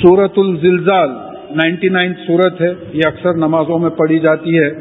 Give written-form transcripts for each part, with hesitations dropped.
سورۃ الزلزال 99 سورت ہے، یہ اکثر نمازوں میں پڑھی جاتی ہے۔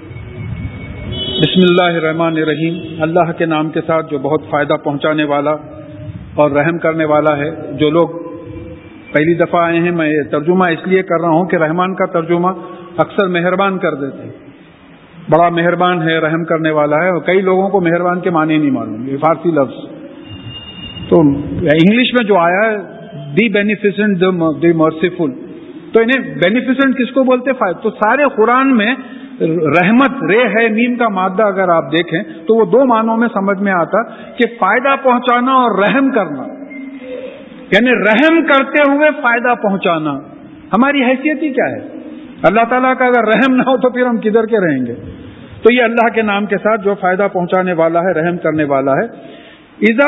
بسم اللہ الرحمن الرحیم، اللہ کے نام کے ساتھ جو بہت فائدہ پہنچانے والا اور رحم کرنے والا ہے۔ جو لوگ پہلی دفعہ آئے ہیں، میں یہ ترجمہ اس لیے کر رہا ہوں کہ رحمان کا ترجمہ اکثر مہربان کر دیتے ہیں، بڑا مہربان ہے، رحم کرنے والا ہے، اور کئی لوگوں کو مہربان کے معنی نہیں معلوم، یہ فارسی لفظ۔ تو انگلش میں جو آیا ہے دی بینیفیسنٹ دی مرسیفل، تو انہیں بینیفیسنٹ کس کو بولتے؟ تو سارے قرآن میں رحمت، رے ہے میم کا مادہ اگر آپ دیکھیں تو وہ دو معنوں میں سمجھ میں آتا کہ فائدہ پہنچانا اور رحم کرنا، یعنی رحم کرتے ہوئے فائدہ پہنچانا۔ ہماری حیثیت ہی کیا ہے؟ اللہ تعالیٰ کا اگر رحم نہ ہو تو پھر ہم کدھر کے رہیں گے؟ تو یہ اللہ کے نام کے ساتھ جو فائدہ پہنچانے والا ہے، رحم کرنے والا ہے۔ اذا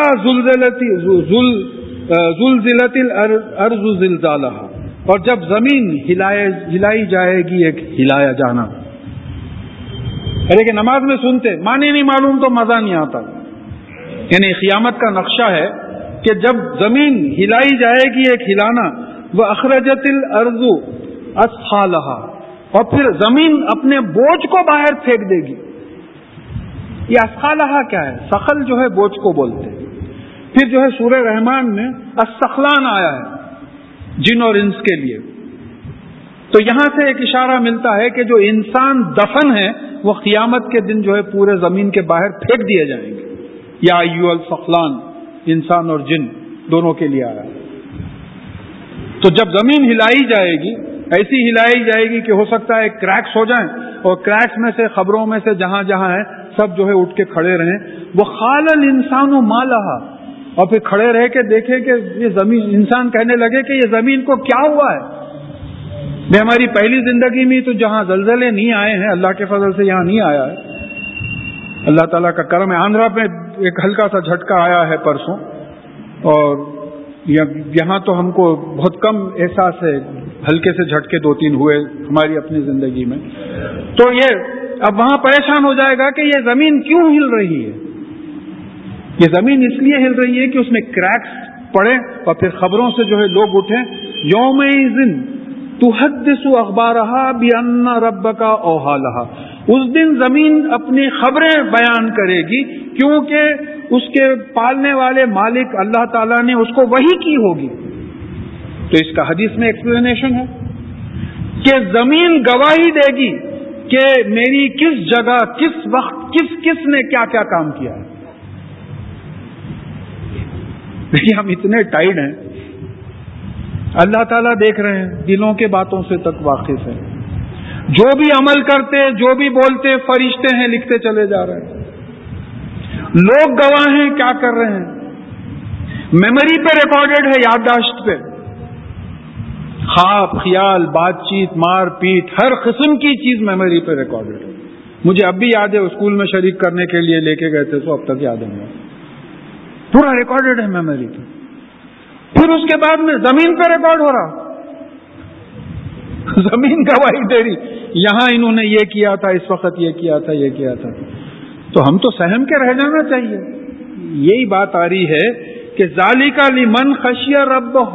زلزلت الارض زلزالها، اور جب زمین ہلائی جائے گی ایک ہلایا جانا۔ ارے کہ نماز میں سنتے معنی نہیں معلوم تو مزہ نہیں آتا، یعنی قیامت کا نقشہ ہے کہ جب زمین ہلائی جائے گی ایک ہلانا، وَأَخْرَجَتِ الْأَرْضُ أَثْقَالَهَا، اور پھر زمین اپنے بوجھ کو باہر پھینک دے گی۔ یہ اثقالها کیا ہے؟ ثقل جو ہے بوجھ کو بولتے ہیں۔ پھر جو ہے سورہ رحمان میں الثقلان آیا ہے جن اور انس کے لیے، تو یہاں سے ایک اشارہ ملتا ہے کہ جو انسان دفن ہے وہ قیامت کے دن جو ہے پورے زمین کے باہر پھینک دیے جائیں گے۔ یا ایھا الثقلان، انسان اور جن دونوں کے لیے آیا۔ تو جب زمین ہلائی جائے گی، ایسی ہلائی جائے گی کہ ہو سکتا ہے کریکس ہو جائیں، اور کریکس میں سے، خبروں میں سے جہاں جہاں ہے سب جو ہے اٹھ کے کھڑے رہیں۔ وَقَالَ الْإِنسَانُ مَا لَهَا، اور پھر کھڑے رہ کے دیکھے کہ یہ زمین، انسان کہنے لگے کہ یہ زمین کو کیا ہوا ہے؟ ہماری پہلی زندگی میں تو جہاں زلزلے نہیں آئے ہیں، اللہ کے فضل سے یہاں نہیں آیا ہے، اللہ تعالیٰ کا کرم ہے۔ آندھرا میں ایک ہلکا سا جھٹکا آیا ہے پرسوں، اور یہاں تو ہم کو بہت کم احساس ہے، ہلکے سے جھٹکے 2-3 ہوئے ہماری اپنی زندگی میں۔ تو یہ اب وہاں پریشان ہو جائے گا کہ یہ زمین کیوں ہل رہی ہے؟ یہ زمین اس لیے ہل رہی ہے کہ اس میں کریکس پڑے، اور پھر خبروں سے جو ہے لوگ اٹھیں۔ یومئذ تحدث اخبارها بان ربک اوحی لها، اس دن زمین اپنی خبریں بیان کرے گی، کیونکہ اس کے پالنے والے مالک اللہ تعالیٰ نے اس کو وحی کی ہوگی۔ تو اس کا حدیث میں ایکسپلینیشن ہے کہ زمین گواہی دے گی کہ میری کس جگہ، کس وقت، کس نے کیا کیا کام کیا ہے۔ دیکھیے ہم اتنے ٹائٹ ہیں، اللہ تعالیٰ دیکھ رہے ہیں، دلوں کے باتوں سے تک واقف ہے، جو بھی عمل کرتے، جو بھی بولتے، فرشتے ہیں لکھتے چلے جا رہے ہیں، لوگ گواہ ہیں کیا کر رہے ہیں، میموری پہ ریکارڈڈ ہے، یادداشت پہ، خواب، خیال، بات چیت، مار پیٹ، ہر قسم کی چیز میموری پہ ریکارڈڈ ہے۔ مجھے اب بھی یاد ہے، اسکول میں شریک کرنے کے لیے لے کے گئے تھے تو اب تک یاد ہے، پورا ریکارڈڈ ہے میموری پہ۔ پھر اس کے بعد میں زمین پہ ریکارڈ ہو رہا، زمین گواہی دے رہی، یہاں انہوں نے یہ کیا تھا، اس وقت یہ کیا تھا، یہ کیا تھا۔ تو ہم تو سہم کے رہ جانا چاہیے۔ یہی بات آ رہی ہے کہ ذالک لمن خشی ربہ،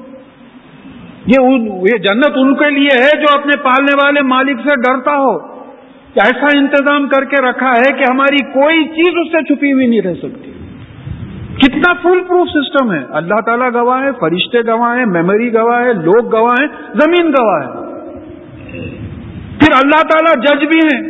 یہ جنت ان کے لیے ہے جو اپنے پالنے والے مالک سے ڈرتا ہو، ایسا انتظام کر کے رکھا ہے کہ ہماری کوئی چیز اس سے چھپی ہوئی نہیں رہ سکتی۔ کتنا فل پروف سسٹم ہے، اللہ تعالیٰ گواہ ہے، فرشتے گواہ ہیں، میموری گواہ ہے، لوگ گواہ ہیں، زمین گواہ ہے۔ پھر اللہ تعالیٰ جج بھی ہیں،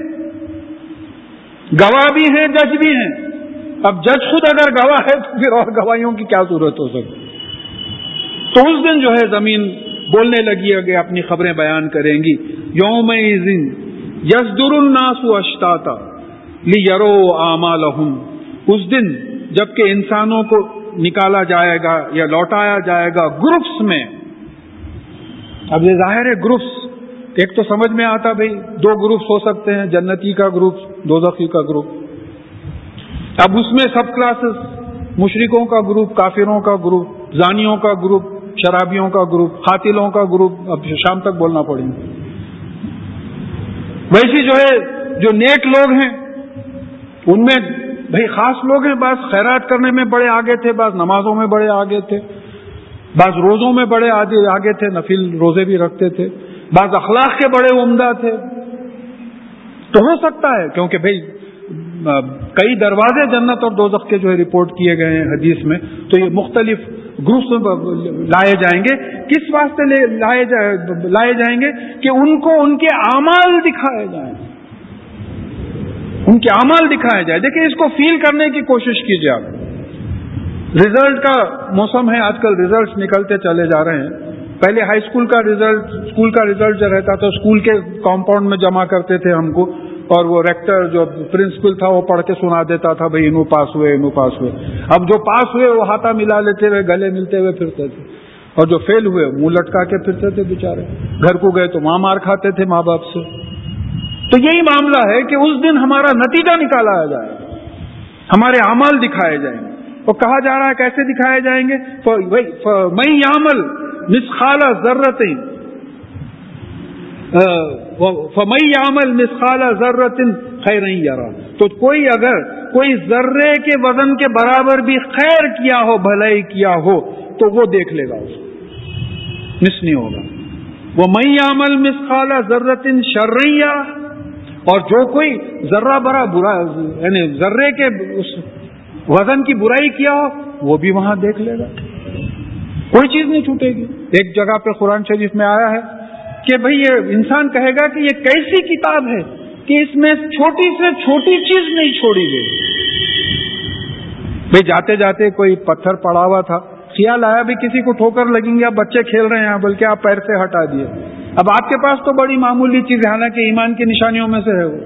گواہ بھی ہیں، جج بھی ہیں۔ اب جج خود اگر گواہ ہے تو پھر اور گواہیوں کی کیا ضرورت ہو سکتی؟ تو اس دن جو ہے زمین بولنے لگی ہے، اپنی خبریں بیان کریں گی۔ یومئذ یصدر الناس اشتاتا لیروا اعمالهم، اس دن جبکہ انسانوں کو نکالا جائے گا یا لوٹایا جائے گا گروپس میں۔ اب یہ ظاہر ہے گروپس، ایک تو سمجھ میں آتا بھئی 2 گروپس ہو سکتے ہیں، جنتی کا گروپ، دوزخی کا گروپ۔ اب اس میں سب کلاسز، مشرکوں کا گروپ، کافروں کا گروپ، زانیوں کا گروپ، شرابیوں کا گروپ، قاتلوں کا گروپ، اب شام تک بولنا پڑیں گے۔ ویسی جو ہے جو نیک لوگ ہیں ان میں بھئی خاص لوگ ہیں، بعض خیرات کرنے میں بڑے آگے تھے، بعض نمازوں میں بڑے آگے تھے، بعض روزوں میں بڑے آگے تھے، نفل روزے بھی رکھتے تھے، بعض اخلاق کے بڑے عمدہ تھے. تو ہو سکتا ہے، کیونکہ بھئی کئی دروازے جنت اور دوزخ کے جو ہے رپورٹ کیے گئے ہیں حدیث میں، تو یہ مختلف گروپس میں لائے جائیں گے. کس واسطے لائے جائیں گے؟ کہ ان کو ان کے اعمال دکھائے جائیں، ان کے اعمال دکھائے جائیں. دیکھیں اس کو فیل کرنے کی کوشش کیجیے آپ. رزلٹ کا موسم ہے آج کل، رزلٹس نکلتے چلے جا رہے ہیں. پہلے ہائی اسکول کا رزلٹ، اسکول کا رزلٹ جو رہتا تھا اسکول کے کمپاؤنڈ میں جمع کرتے تھے ہم کو، اور وہ ریکٹر جو پرنسپل تھا وہ پڑھ کے سنا دیتا تھا بھئی انہوں پاس ہوئے، انہوں پاس ہوئے. اب جو پاس ہوئے وہ ہاتھا ملا لیتے ہوئے گلے ملتے ہوئے پھرتے تھے، اور جو فیل ہوئے منہ لٹکا کے پھرتے تھے بیچارے. گھر کو گئے تو مار کھاتے تھے ماں باپ سے. تو یہی معاملہ ہے کہ اس دن ہمارا نتیجہ نکالا جائے، ہمارے اعمال دکھائے جائیں گے. اور کہا جا رہا ہے کیسے دکھائے جائیں گے؟ فَمَن يَعْمَلْ مِثْقَالَ ذَرَّةٍ فَمَن يَعْمَلْ مِثْقَالَ ذَرَّةٍ خَيْرًا يَرَهُ. تو کوئی اگر کوئی ذرے کے وزن کے برابر بھی خیر کیا ہو، بھلائی کیا ہو، تو وہ دیکھ لے گا، اس کو مس نہیں ہوگا. وَمَن يَعْمَلْ مِثْقَالَ ذَرَّةٍ شَرًّا يَرَهُ. اور جو کوئی ذرہ برا برا یعنی ذرے کے اس وزن کی برائی کیا ہو، وہ بھی وہاں دیکھ لے گا، کوئی چیز نہیں چھوٹے گی. ایک جگہ پہ قرآن شریف میں آیا ہے کہ بھئی یہ انسان کہے گا کہ یہ کیسی کتاب ہے کہ اس میں چھوٹی سے چھوٹی چیز نہیں چھوڑی گئی. بھئی جاتے جاتے کوئی پتھر پڑا ہوا تھا، خیال آیا بھی کسی کو ٹھوکر لگیں گے، اب بچے کھیل رہے ہیں بلکہ آپ پیر سے ہٹا دیے. اب آپ کے پاس تو بڑی معمولی چیز ہے، حالانکہ ایمان کی نشانیوں میں سے ہے، وہ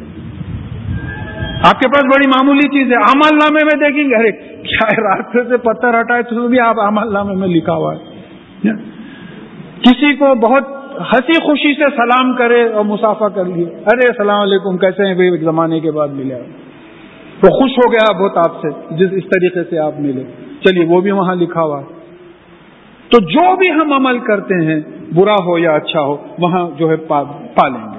آپ کے پاس بڑی معمولی چیز ہے. اعمال نامے میں دیکھیں گے ارے کیا ہے، راستے سے پتھر ہٹائے تو بھی آپ اعمال نامے میں لکھا ہوا ہے. کسی کو بہت ہنسی خوشی سے سلام کرے اور مسافہ کر لیے، ارے السلام علیکم کیسے ہیں بھائی، ایک زمانے کے بعد ملے، وہ خوش ہو گیا بہت آپ سے جس اس طریقے سے آپ ملے، چلیے وہ بھی وہاں لکھا ہوا ہے. تو جو بھی ہم عمل کرتے ہیں برا ہو یا اچھا ہو، وہاں جو ہے پالیں گے.